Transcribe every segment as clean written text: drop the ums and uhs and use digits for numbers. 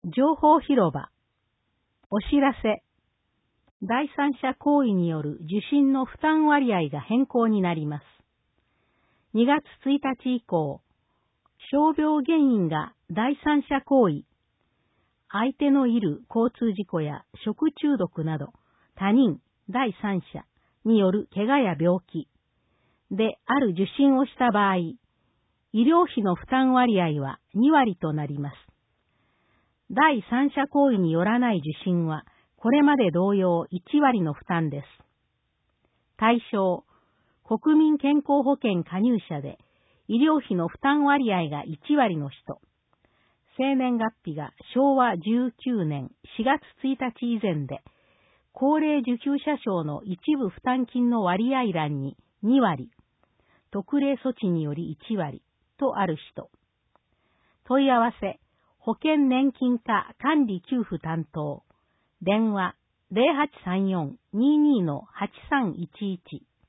情報広場。お知らせ。第三者行為による受信の負担割合が変更になります。2月1日以降、傷病原因が第三者行為、相手のいる交通事故や食中毒など他人、第三者による怪我や病気である受診をした場合、医療費の負担割合は2割となります。第三者行為によらない受診はこれまで同様1割の負担です。対象、国民健康保険加入者で医療費の負担割合が1割の人、生年月日が昭和19年4月1日以前で、高齢受給者証の一部負担金の割合欄に2割、特例措置により1割とある人。問い合わせ、保険年金課管理給付担当。電話 0834-22-8311。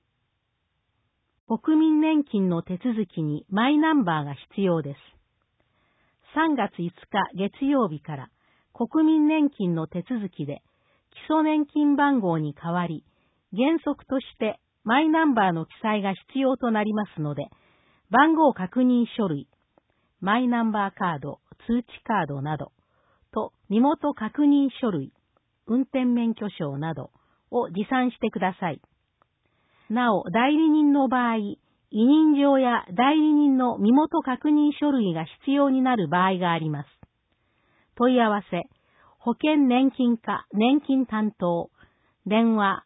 国民年金の手続きにマイナンバーが必要です。3月5日月曜日から国民年金の手続きで基礎年金番号に代わり、原則としてマイナンバーの記載が必要となりますので、番号確認書類、マイナンバーカード、通知カードなどと身元確認書類、運転免許証などを持参してください。なお、代理人の場合、委任状や代理人の身元確認書類が必要になる場合があります。問い合わせ、保険年金課年金担当、電話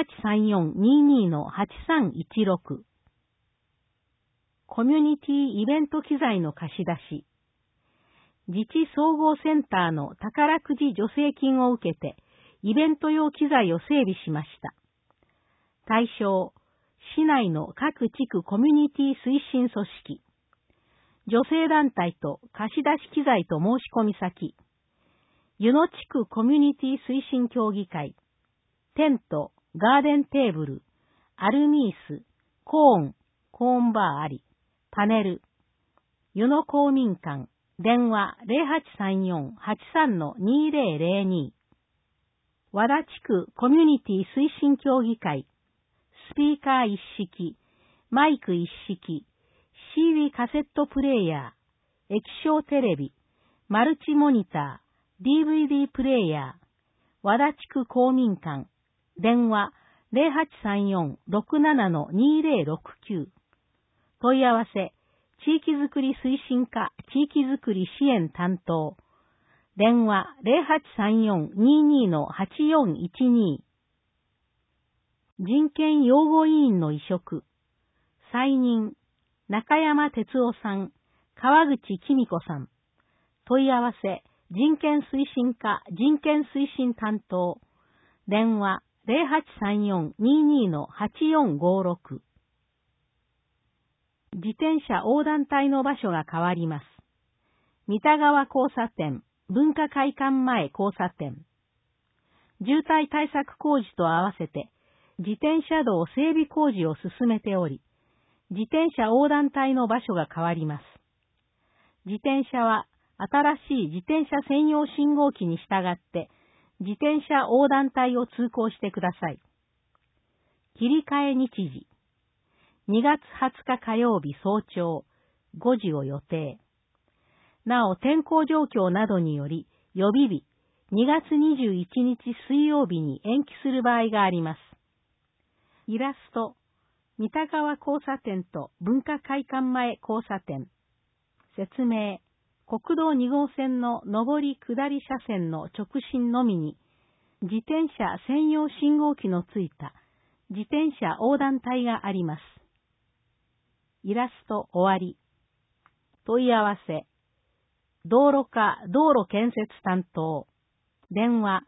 0834-22-8316。コミュニティイベント機材の貸し出し。自治総合センターの宝くじ助成金を受けて、イベント用機材を整備しました。対象、市内の各地区コミュニティ推進組織、女性団体と貸し出し機材と申し込み先、湯野地区コミュニティ推進協議会、テント、ガーデンテーブル、アルミース、コーンバーあり、パネル、湯野公民館、電話 0834-83-2002。和田地区コミュニティ推進協議会、スピーカー一式、マイク一式、CD カセットプレイヤー、液晶テレビ、マルチモニター、DVD プレイヤー、和田地区公民館、電話 0834-67-2069。問い合わせ、地域づくり推進課地域づくり支援担当、電話 0834-22-8412。人権擁護委員の委嘱。再任、中山哲夫さん、川口紀美子さん。問い合わせ、人権推進課人権推進担当。電話 0834-22-8456。自転車横断帯の場所が変わります。三田川交差点、文化会館前交差点。渋滞対策工事と合わせて、自転車道整備工事を進めており、自転車横断帯の場所が変わります。自転車は新しい自転車専用信号機に従って自転車横断帯を通行してください。切り替え日時。2月20日火曜日早朝5時を予定。なお天候状況などにより予備日2月21日水曜日に延期する場合があります。イラスト、三田川交差点と文化会館前交差点。説明、国道2号線の上り下り車線の直進のみに、自転車専用信号機のついた自転車横断帯があります。イラスト終わり。問い合わせ、道路課道路建設担当。電話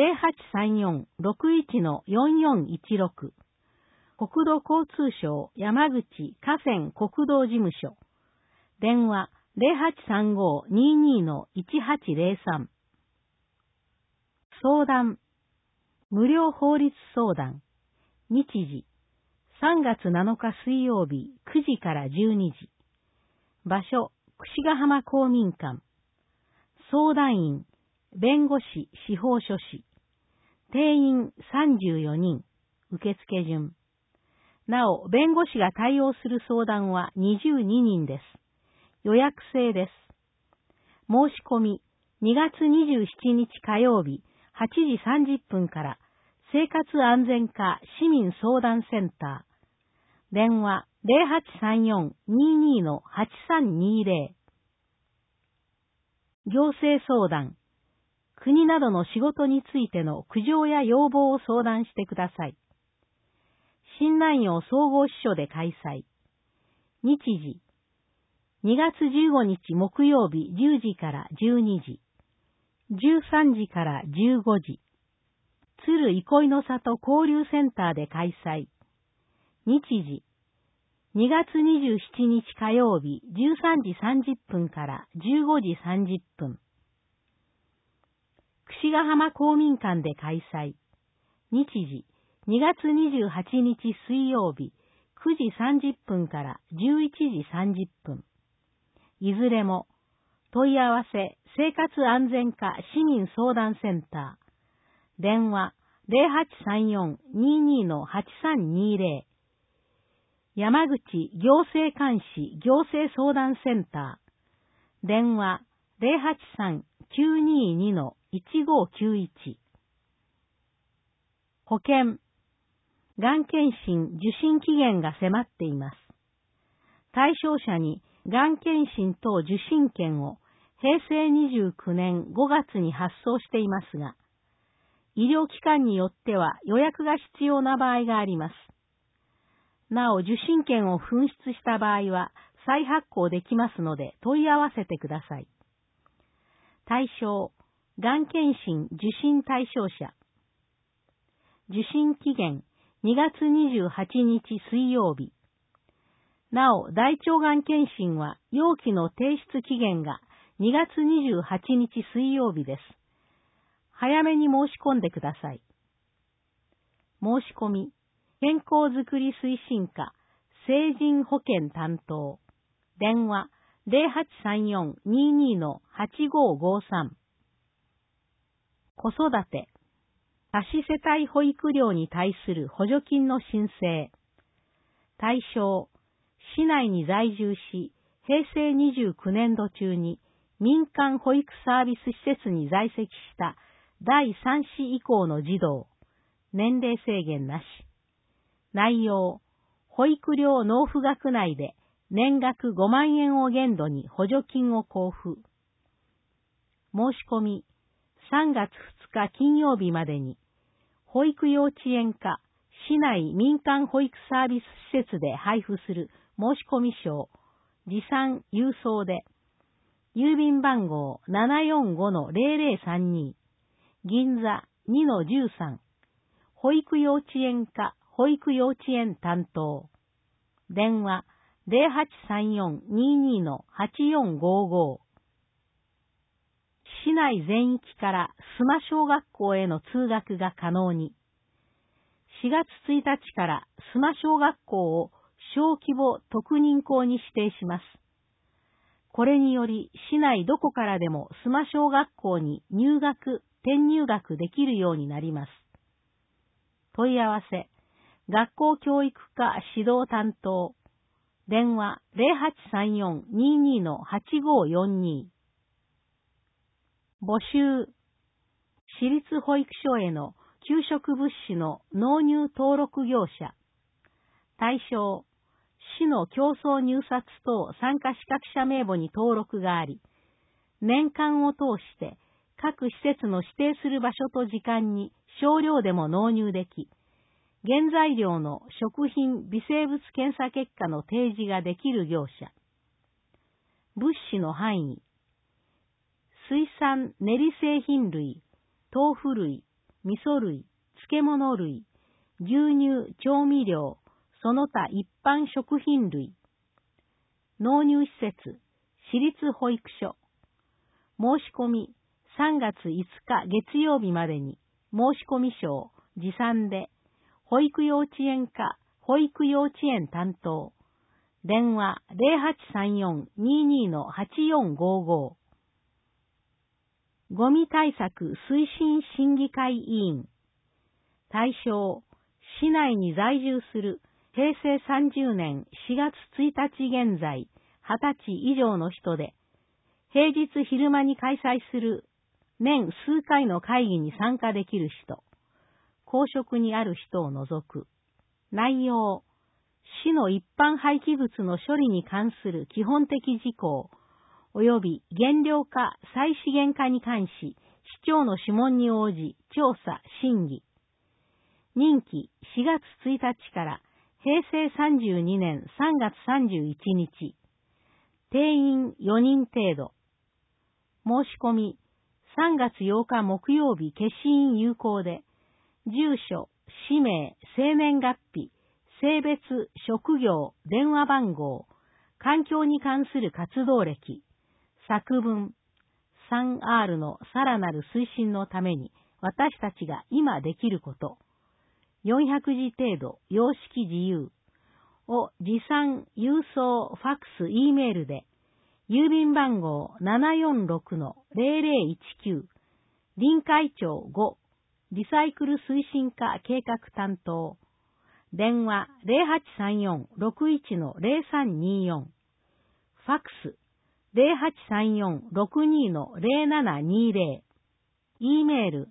0834-61-4416。国土交通省山口河川国道事務所。電話0835-22-1803。相談。無料法律相談。日時。3月7日水曜日9時から12時。場所。櫛ヶ浜公民館。相談員。 弁護士司法書士。定員34人。受付順。なお、弁護士が対応する相談は22人です。予約制です。申し込み、2月27日火曜日、8時30分から、生活安全課市民相談センター。電話0834-22-8320。行政相談。国などの仕事についての苦情や要望を相談してください。新南陽総合支所で開催。日時。2月15日木曜日10時から12時。13時から15時。鶴憩いの里交流センターで開催。日時。2月27日火曜日13時30分から15時30分。櫛ヶ浜公民館で開催。日時。2月28日水曜日9時30分から11時30分。いずれも、問い合わせ生活安全課市民相談センター。電話0834-22-8320。山口行政監視行政相談センター。電話083-922-1591。保険。がん検診受診期限が迫っています。対象者にがん検診等受診券を平成29年5月に発送していますが、医療機関によっては予約が必要な場合があります。なお、受診券を紛失した場合は再発行できますので問い合わせてください。対象、がん検診受診対象者。受診期限、2月28日水曜日。なお、大腸がん検診は容器の提出期限が2月28日水曜日です。早めに申し込んでください。申し込み、健康づくり推進課、成人保健担当。電話0834-22-8553。子育て。多子世帯保育料に対する補助金の申請。対象、市内に在住し、平成29年度中に民間保育サービス施設に在籍した第3子以降の児童。年齢制限なし。内容、保育料納付額内で年額5万円を限度に補助金を交付。申し込み、3月2日金曜日までに、保育幼稚園課、市内民間保育サービス施設で配布する申込書、持参郵送で、郵便番号 745-0032、銀座 2-13、保育幼稚園課、保育幼稚園担当。電話0834-22-8455。市内全域から須磨小学校への通学が可能に。4月1日から須磨小学校を小規模特認校に指定します。これにより市内どこからでも須磨小学校に入学、転入学できるようになります。問い合わせ、学校教育課指導担当。電話0834-22-8542。募集。私立保育所への給食物資の納入登録業者。対象。市の競争入札等参加資格者名簿に登録があり、年間を通して各施設の指定する場所と時間に少量でも納入でき、原材料の食品微生物検査結果の提示ができる業者。物資の範囲。水産練り製品類、豆腐類、味噌類、漬物類、牛乳、調味料、その他一般食品類。納入施設、私立保育所。申し込み、3月5日月曜日までに、申込書、持参で、保育幼稚園課、保育幼稚園担当。電話0834-22-8455。 ゴミ対策推進審議会委員。対象、市内に在住する平成30年4月1日現在20歳以上の人で、平日昼間に開催する年数回の会議に参加できる人、公職にある人を除く。内容、市の一般廃棄物の処理に関する基本的事項、及び減量化、再資源化に関し、市長の諮問に応じ、調査、審議。任期4月1日から平成32年3月31日。定員4人程度。申し込み、3月8日木曜日消印有効で、住所、氏名、生年月日、性別、職業、電話番号、環境に関する活動歴、作文、3R のさらなる推進のために私たちが今できること、400字程度、様式自由を持参、郵送、ファックス、Eメールで、郵便番号 746-0019、臨海町5、リサイクル推進課計画担当、電話 0834-61-0324、ファックス 0834-62-0720、Eメール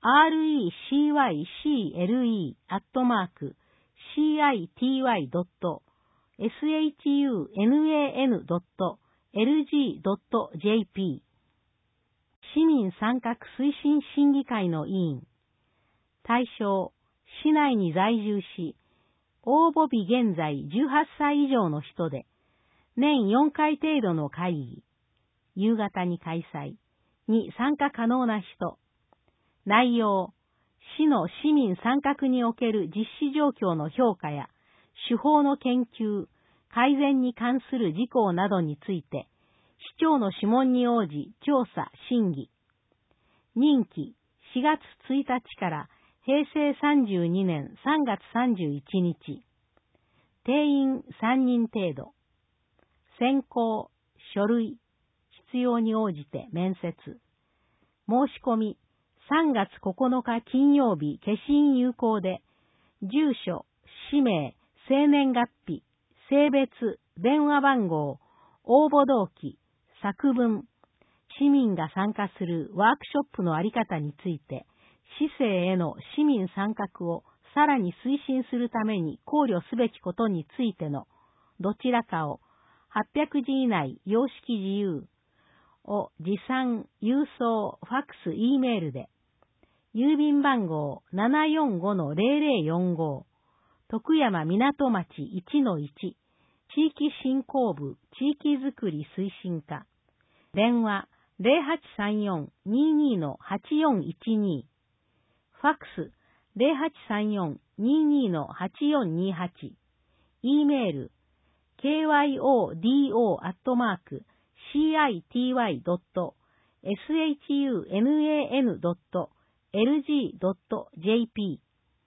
recycle.city.shun.lg.jp 市民参画推進審議会の委員。対象、市内に在住し、応募日現在18歳以上の人で、年4回程度の会議、夕方に開催に参加可能な人。内容、市の市民参画における実施状況の評価や、手法の研究、改善に関する事項などについて、市長の諮問に応じ調査、審議。任期4月1日から平成32年3月31日。定員3人程度。選考、書類、必要に応じて面接。申し込み、3月9日金曜日消印有効で、住所、氏名、生年月日、性別、電話番号、応募動機、作文、市民が参加するワークショップのあり方について、市政への市民参画をさらに推進するために考慮すべきことについてのどちらかを800字以内様式自由を持参、郵送、ファックス、Eメールで、郵便番号 745-0045、徳山港町 1-1、地域振興部地域づくり推進課、電話 0834-22-8412、ファックス 0834-22-8428、Eメール kyodo.city.shun.lg.jp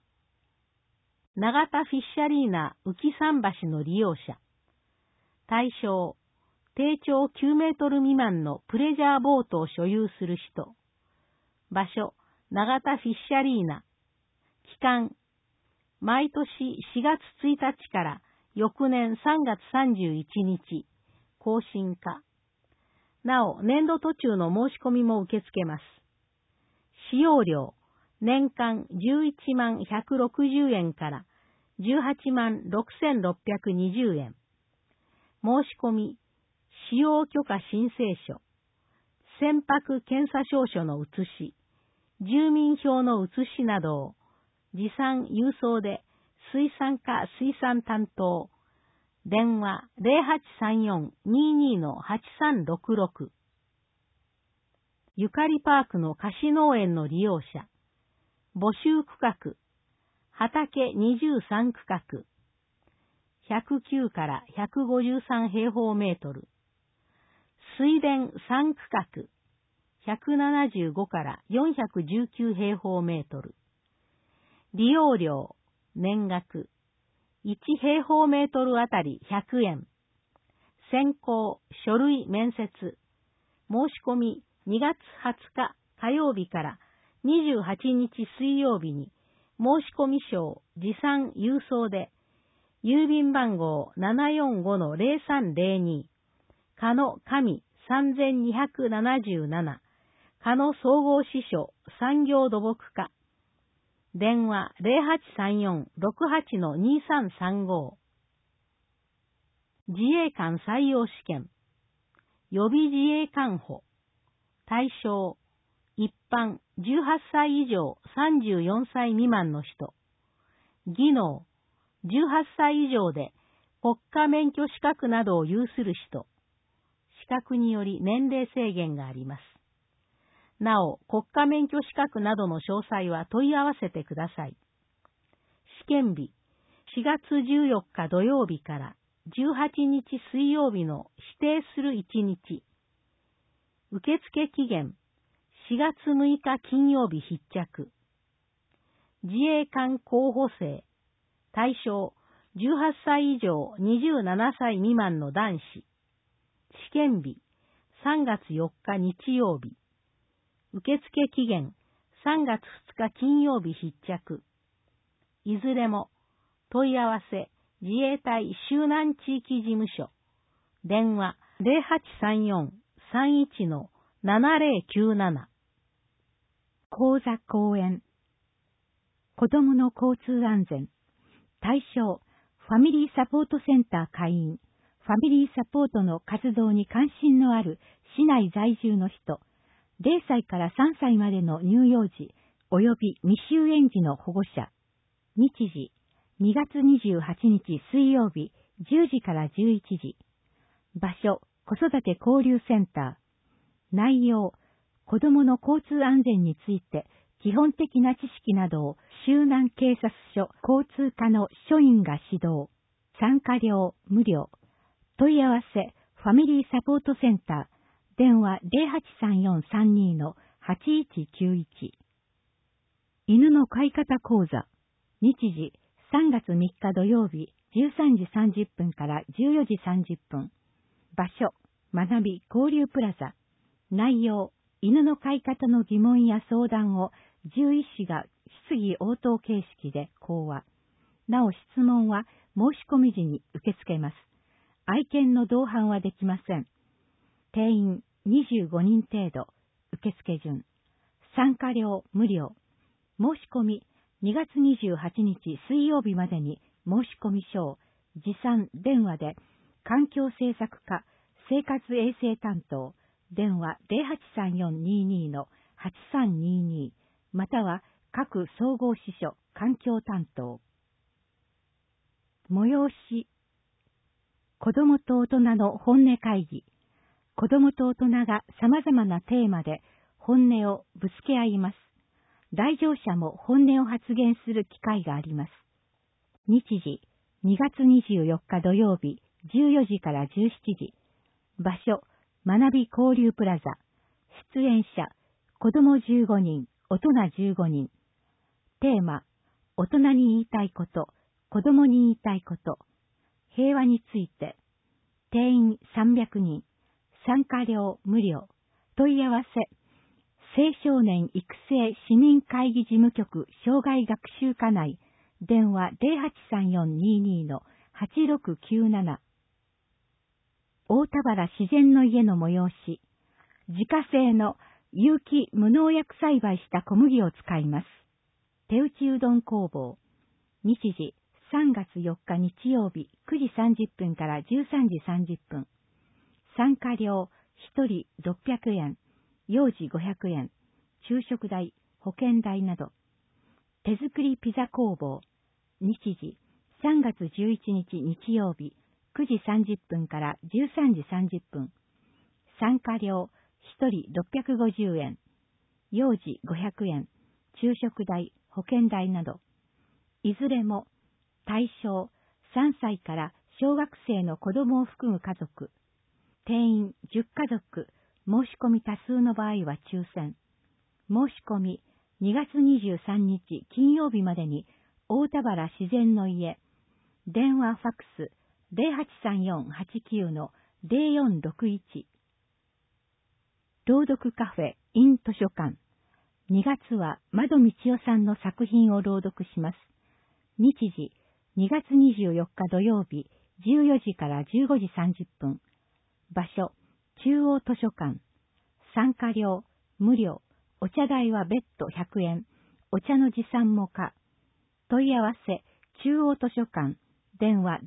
長田フィッシャリーナ浮桟橋の利用者。対象、定長9メートル未満のプレジャーボートを所有する人。場所、長田フィッシャリーナ。期間、毎年4月1日から翌年3月31日、更新化。なお、年度途中の申し込みも受け付けます。使用料、年間11万160円から18万6620円。申し込み、使用許可申請書、船舶検査証書の写し、住民票の写しなどを持参郵送で水産課水産担当、電話 0834-22-8366 ゆかりパークの貸し農園の利用者、募集区画、畑23区画、109から153平方メートル、水田3区画、175から419平方メートル、利用料、年額、1平方メートルあたり100円、選考、書類面接、申し込み 2月20日火曜日から28日水曜日に申込書持参郵送で、郵便番号 745-0302、加野上3277、加野総合支所産業土木課、電話 0834-68-2335。自衛官採用試験、予備自衛官補、対象、一般18歳以上34歳未満の人、技能、18歳以上で国家免許資格などを有する人、資格により年齢制限があります。なお、国家免許資格などの詳細は問い合わせてください。試験日、4月14日土曜日から18日水曜日の指定する1日。受付期限、4月6日金曜日必着。自衛官候補生、対象、18歳以上27歳未満の男子。試験日、3月4日日曜日。受付期限、3月2日金曜日必着。いずれも、問い合わせ、自衛隊周南地域事務所。電話、0834-31-7097。 講座講演。子どもの交通安全。対象、ファミリーサポートセンター会員。ファミリーサポートの活動に関心のある市内在住の人。0歳から3歳までの乳幼児及び未就園児の保護者。日時、2月28日水曜日10時から11時。場所、子育て交流センター。内容、子どもの交通安全について基本的な知識などを周南警察署交通課の署員が指導。参加料無料。問い合わせ、ファミリーサポートセンター。電話 0834-32-8191。犬の飼い方講座。日時、3月3日土曜日、13時30分から14時30分。場所、学び交流プラザ。内容、犬の飼い方の疑問や相談を獣医師が質疑応答形式で講話。なお質問は申し込み時に受け付けます。愛犬の同伴はできません。定員25人程度。受付順。参加料無料。申し込み2月28日水曜日までに申し込み書を持参電話で環境政策課生活衛生担当電話 083422-8322 または各総合支所環境担当。催し。子どもと大人の本音会議。子どもと大人が様々なテーマで本音をぶつけ合います。来場者も本音を発言する機会があります。日時、2月24日土曜日、14時から17時。場所、学び交流プラザ。出演者、子ども15人、大人15人。テーマ、大人に言いたいこと、子どもに言いたいこと。平和について。定員300人。参加料無料。問い合わせ。青少年育成市民会議事務局障害学習課内。電話 083422-8697。大田原自然の家の催し。自家製の有機無農薬栽培した小麦を使います。手打ちうどん工房。日時3月4日日曜日9時30分から13時30分。参加料1人600円、幼児500円、昼食代、保険代など。手作りピザ工房。日時3月11日日曜日9時30分から13時30分。参加料1人650円、幼児500円、昼食代、保険代など。いずれも対象3歳から小学生の子供を含む家族。定員10家族、申し込み多数の場合は抽選。申し込み2月23日金曜日までに大田原自然の家。電話ファックス 0834-89-0461。 朗読カフェ in 図書館。2月は窓道夫さんの作品を朗読します。日時、2月24日土曜日、14時から15時30分。場所、中央図書館。参加料、無料。お茶代は別途100円。お茶の持参も可。問い合わせ、中央図書館。電話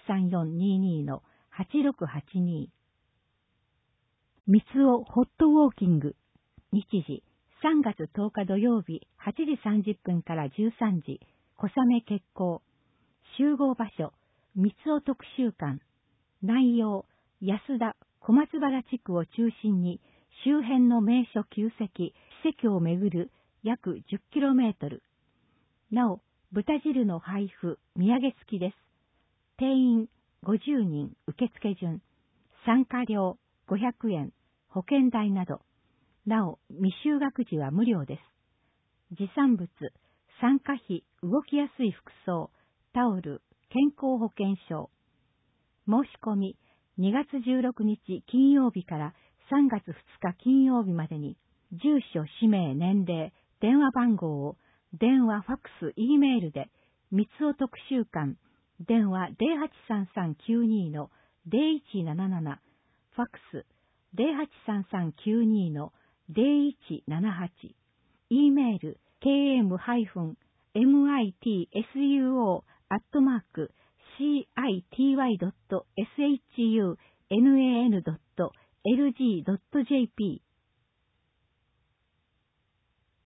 083422-8682。三つおホットウォーキング。日時、3月10日土曜日、8時30分から13時。小雨決行。集合場所、三つお特集館。内容、安田、小松原地区を中心に、周辺の名所旧跡、史跡を巡る約 10km。なお、豚汁の配布、土産付きです。定員50人受付順。参加料500円、保険代など。なお、未就学時は無料です。持参物、参加費、動きやすい服装、タオル、健康保険証。申し込み、2月16日金曜日から3月2日金曜日までに、住所、氏名、年齢、電話番号を、電話、ファックス、Eメールで、三つお特集館、電話083392-0177、ファックス083392-0178、Eメール、km-mitsuo@city.shun.lg.jp